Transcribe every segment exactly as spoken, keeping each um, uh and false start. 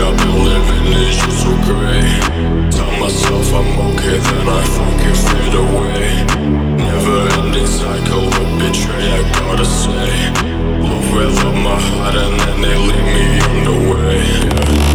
I've been living is just so great. Tell myself I'm okay, then I fucking fade away. Never ending cycle of betray, I gotta say. Love will love my heart and then they leave me on the way. Yeah.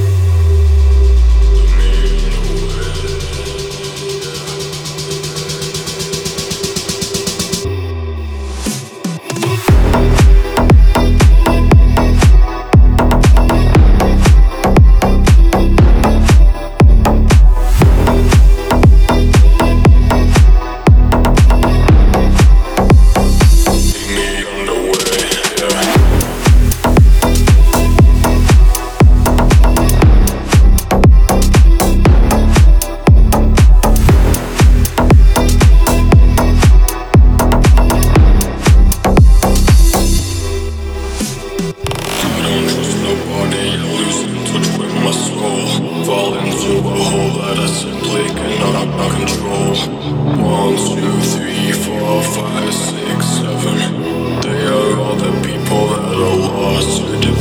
Fall into a hole that I simply cannot control. One, two, three, four, five, six, seven. They are all the people that are lost.